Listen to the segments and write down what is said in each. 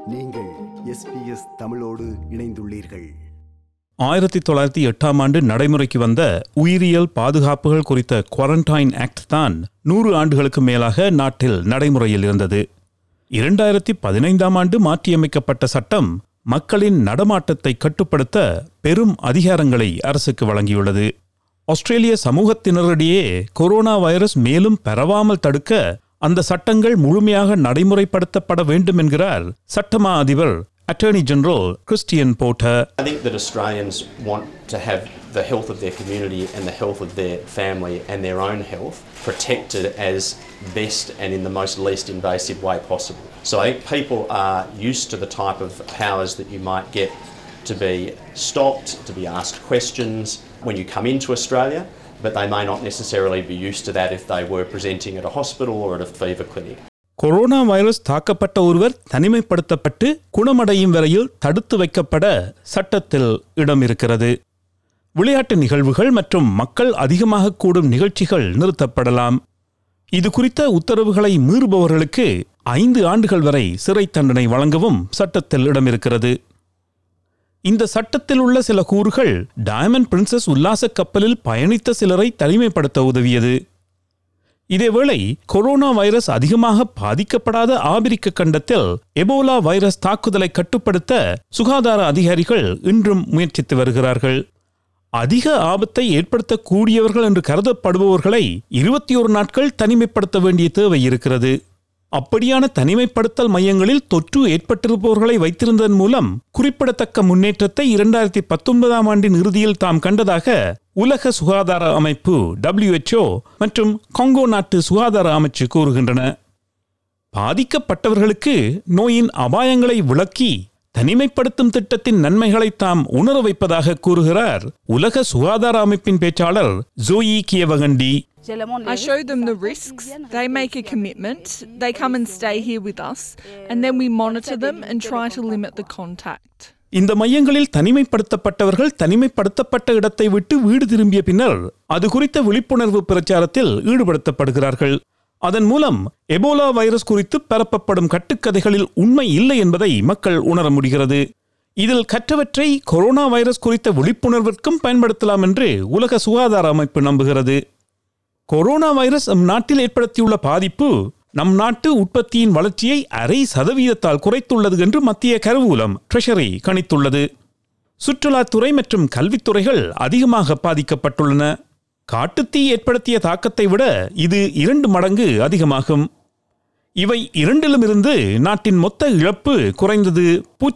நீங்கள் SBS தமிழோடு இணைந்துள்ளீர்கள். 1908 ஆண்டு நடைமுறைக்கு வந்த உயிரியல் பாதுகாப்புகள் குறித்த குவாரண்டைன் ஆக்ட் தான் 100 ஆண்டுகளுக்கு மேலாக நாட்டில் நடைமுறையில் இருந்தது. 2015 ஆண்டு மாற்றியமைக்கப்பட்ட சட்டம் மக்களின் நடமாட்டத்தை கட்டுப்படுத்த பெரும் அதிகாரங்களை அரசுக்கு வழங்கியுள்ளது. ஆஸ்திரேலிய சமூகத்தினரிடையே கொரோனா வைரஸ் மேலும் பரவாமல் தடுக்க அந்த சட்டங்கள் முழுமையாக நடைமுறைப்படுத்தப்பட வேண்டும் என்கிறார் சட்டமா அதிபர் Attorney General Christian Porter. I think that Australians want to have the health of their community and the health of their family and their own health protected as best and in the most least invasive way possible. So I think people are used to the type of powers that you might get to be stopped, to be asked questions when you come into Australia, but they may not necessarily be used to that if they were presenting at a hospital or at a fever clinic. Corona virus தாக்கப்பட்ட ஒருவர் தனிமைப்படுத்தப்பட்டு குணமடையும் வரையில் தடுத்து வைக்கப்பட சட்டத்தில் இடம் இருக்கிறது. விளையாட்டு நிகழ்வுகள் மற்றும் மக்கள் அதிகமாக கூடும் நிகழ்ச்சிகள் நிறுத்தப்படலாம். இது குறித்த உத்தரவுகளை மீறுபவர்களுக்கு 5 ஆண்டுகள் வரை சிறை தண்டனை வழங்கவும் சட்டத்தில் இடம் இருக்கிறது. இந்த சட்டத்தில் உள்ள சில கூறுகள் டயமண்ட் பிரின்சஸ் உல்லாச கப்பலில் பயணித்த சிலரை தனிமைப்படுத்த உதவியது. இதேவேளை கொரோனா வைரஸ் அதிகமாக பாதிக்கப்படாத ஆபிரிக்க கண்டத்தில் எபோலா வைரஸ் தாக்குதலை கட்டுப்படுத்த சுகாதார அதிகாரிகள் இன்றும் முயற்சித்து வருகிறார்கள். அதிக ஆபத்தை ஏற்படுத்தக்கூடியவர்கள் என்று கருதப்படுபவர்களை 21 நாட்கள் தனிமைப்படுத்த வேண்டிய தேவை இருக்கிறது. அப்படியான தனிமைப்படுத்தல் மையங்களில் தொற்று ஏற்பட்டிருப்பவர்களை வைத்திருந்ததன் மூலம் குறிப்பிடத்தக்க முன்னேற்றத்தை 2019 ஆண்டின் இறுதியில் தாம் கண்டதாக உலக சுகாதார அமைப்பு WHO மற்றும் கொங்கோ நாட்டு சுகாதார அமைச்சு கூறுகின்றன. பாதிக்கப்பட்டவர்களுக்கு நோயின் அபாயங்களை விளக்கி தனிமைப்படுத்தும் திட்டத்தின் நன்மைகளை தாம் உணர வைப்பதாக கூறுகிறார் உலக சுகாதார அமைப்பின் பேச்சாளர் ஜோயி கியவகண்டி. I show them the risks, they make a commitment, they come and stay here with us, and then we monitor them and try to limit the contact. இந்த மையங்களில் தனிமைப்படுத்தப்பட்டவர்கள் தனிமைப்படுத்தப்பட்ட இடத்தை விட்டு வீடு திரும்பிய பின்னர் அது குறித்த விழிப்புணர்வு பிரச்சாரத்தில் ஈடுபடுத்தப்படுகிறார்கள். அதன் மூலம் எபோலா வைரஸ் குறித்து பரப்பப்படும் கட்டுக்கதைகளில் உண்மை இல்லை என்பதை மக்கள் உணர முடிகிறது. இதில் கற்றவற்றை கொரோனா வைரஸ் குறித்த விழிப்புணர்விற்கும் பயன்படுத்தலாம் என்று உலக சுகாதார அமைப்பு நம்புகிறது. கொரோனா வைரஸ் நம் நாட்டில் ஏற்படுத்தியுள்ள பாதிப்பு நம் நாட்டு உற்பத்தியின் வளர்ச்சியை 0.5% குறைத்துள்ளது என்று மத்திய கருவூலம் ட்ரெஷரி கணித்துள்ளது. சுற்றுலாத்துறை மற்றும் கல்வித்துறைகள் அதிகமாக பாதிக்கப்பட்டுள்ளன. காட்டுத்தீ ஏற்படுத்திய தாக்கத்தை விட இது 2 மடங்கு அதிகமாகும். இவை இரண்டிலுமிருந்து நாட்டின் மொத்த இழப்பு குறைந்தது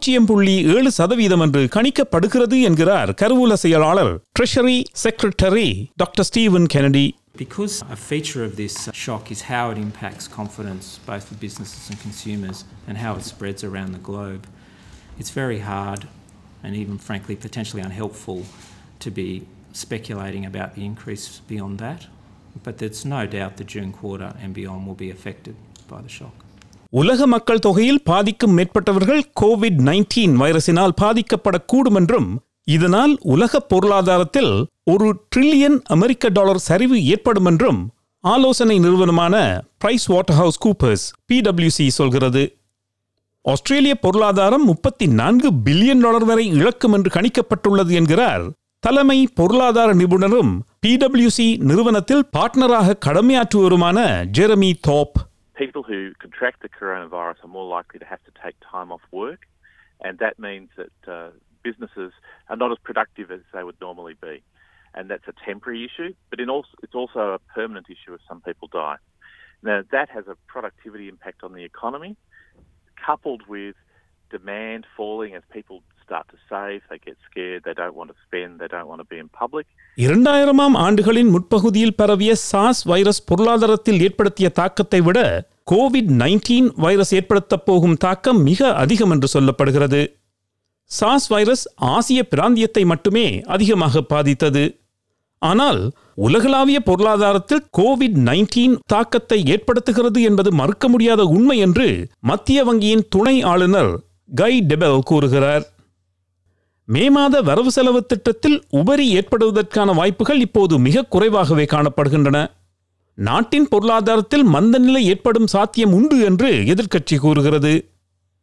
0.7% என்று கணிக்கப்படுகிறது என்கிறார் கருவூல செயலாளர் treasury secretary doctor Steven Kennedy. Because a feature of this shock is how it impacts confidence both for businesses and consumers and how it spreads around the globe, it's very hard and even frankly potentially unhelpful to be speculating about the increase beyond that. But there's no doubt the June quarter and beyond will be affected by the shock. உலக மக்கள் தொகையில் பாதிக்கும் மேற்பட்டவர்கள் COVID-19 வைரஸினால் பாதிக்கப்படக்கூடும் என்றும் இதனால் உலக பொருளாதாரத்தில் $1 trillion சரிவு ஏற்படும் என்றும் ஆலோசனை நிறுவனமான Price Waterhouse Coopers PwC சொல்கிறது. ஆஸ்திரேலிய பொருளாதாரம் $34 பில்லியன் வரை இழக்கும் என்று கணிக்கப்பட்டுள்ளது என்கிறார் தலைமை பொருளாதார நிபுணரும் PwC நிறுவனத்தில் பார்ட்னராக கடமையாற்றுவருமான Jeremy Thorpe. People who contract the coronavirus are more likely to have to take time off work, and that means that businesses are not as productive as they would normally be. And that's a temporary issue, but it's also a permanent issue if some people die. Now, that has a productivity impact on the economy, coupled with demand falling as people start to save, they get scared, they don't want to spend, they don't want to be in public. 2000 ஆண்டுகளின் முற்பகுதியில் பரவிய SARS virus பொருளாதாரத்தில் ஏற்படுத்திய தாக்கத்தை விட COVID-19 virus ஏற்படுத்தப் போகும் தாக்கம் மிக அதிகம் என்று சொல்லப்படுகிறது. சார்ஸ் வைரஸ் ஆசிய பிராந்தியத்தை மட்டுமே அதிகமாக பாதித்தது. ஆனால் உலகளாவிய பொருளாதாரத்தில் COVID-19 தாக்கத்தை ஏற்படுத்துகிறது என்பது மறுக்க முடியாத உண்மை என்று மத்திய வங்கியின் துணை ஆளுநர் கை டெபெல் கூறுகிறார். மே மாத வரவு செலவு திட்டத்தில் உபரி ஏற்படுவதற்கான வாய்ப்புகள் இப்போது மிக குறைவாகவே காணப்படுகின்றன. நாட்டின் பொருளாதாரத்தில் மந்தநிலை ஏற்படும் சாத்தியம் உண்டு என்று எதிர்க்கட்சி கூறுகிறது.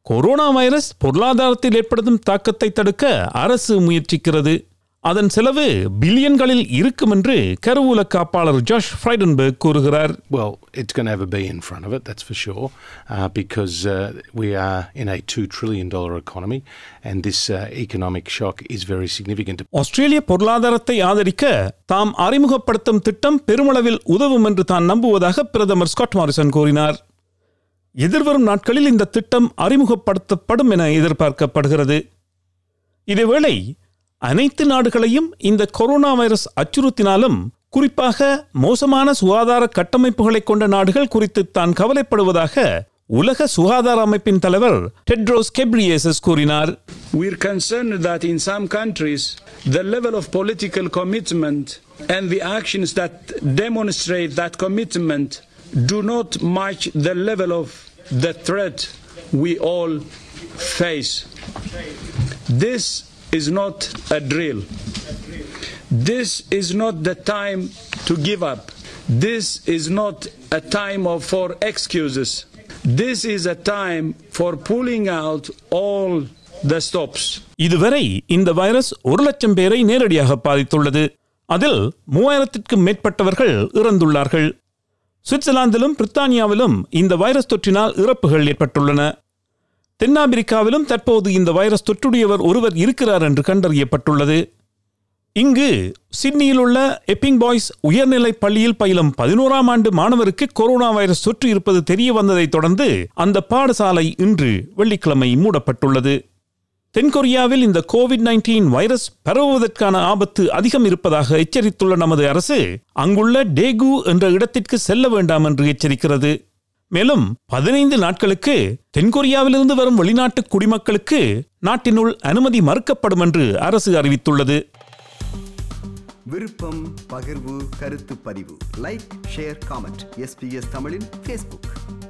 கொரோனா வைரஸ் பொருளாதாரத்தில் ஏற்படுத்தும் தாக்கத்தை தடுக்க அரசு முயற்சிக்கிறது. அதன் செலவு பில்லியன்களில் இருக்கும் என்று கருவூல காப்பாளர் ஜாஷ் ஃப்ரைடன்பர்க் கூறுகிறார். Well, it's going to have a B in front of it, that's for sure, because we are in a $2 trillion economy and this economic shock is very significant. ஆஸ்திரேலிய பொருளாதாரத்தை ஆதரிக்க தாம் அறிமுகப்படுத்தும் திட்டம் பெருமளவில் உதவும் என்று தான் நம்புவதாக பிரதமர் ஸ்காட் மாரிசன் கூறினார். எதிர்வரும் நாட்களில் இந்த திட்டம் அறிமுகப்படுத்தப்படும் என எதிர்பார்க்கப்படுகிறது. இதேவேளை அனைத்து நாடுகளையும் இந்த கொரோனா வைரஸ் அச்சுறுத்தினாலும் குறிப்பாக மோசமான சுகாதார கட்டமைப்புகளை கொண்ட நாடுகள் குறித்து தான் கவலைப்படுவதாக உலக சுகாதார அமைப்பின் தலைவர் டெட்ரோஸ் கெப்ரியேசஸ் கூறினார். We are concerned that in some countries the level of political commitment and the actions that demonstrate that commitment do not match the level of the threat we all face. This is not a drill. This is not the time to give up. This is not a time for excuses. This is a time for pulling out all the stops. இதுவரை இந்த virus 1,00,000 பேரை நேரடியாக பாதித்துள்ளது. அதில் 3000க்கும் மேற்பட்டவர்கள் இறந்துள்ளார்கள். சுவிட்சர்லாந்திலும் பிரித்தானியாவிலும் இந்த virus தொற்றினால் இறப்புகள் ஏற்பட்டுள்ளன. தென்னாப்பிரிக்காவிலும் தற்போது இந்த வைரஸ் தொற்றுடையவர் ஒருவர் இருக்கிறார் என்று கண்டறியப்பட்டுள்ளது. இங்கு சிட்னியில் உள்ள எப்பிங் பாய்ஸ் உயர்நிலை பள்ளியில் பயிலும் 11ஆம் ஆண்டு மாணவருக்கு கொரோனா வைரஸ் தொற்று இருப்பது தெரிய வந்ததை தொடர்ந்து அந்த பாடசாலை இன்று வெள்ளிக்கிழமை மூடப்பட்டுள்ளது. தென்கொரியாவில் இந்த கோவிட்-19 வைரஸ் பரவுவதற்கான ஆபத்து அதிகம் இருப்பதாக எச்சரித்துள்ள நமது அரசு அங்குள்ள டேகு என்ற இடத்திற்கு செல்ல வேண்டாம் என்று எச்சரிக்கிறது. மேலும் 15 நாட்களுக்கு தென்கொரியாவிலிருந்து வரும் வெளிநாட்டு குடிமக்களுக்கு நாட்டினுள் அனுமதி மறுக்கப்படும் என்று அரசு அறிவித்துள்ளது. விருப்பம், பகிர்வு, கருத்து பதிவு, லைக், ஷேர், காமெண்ட். SBS தமிழின் Facebook.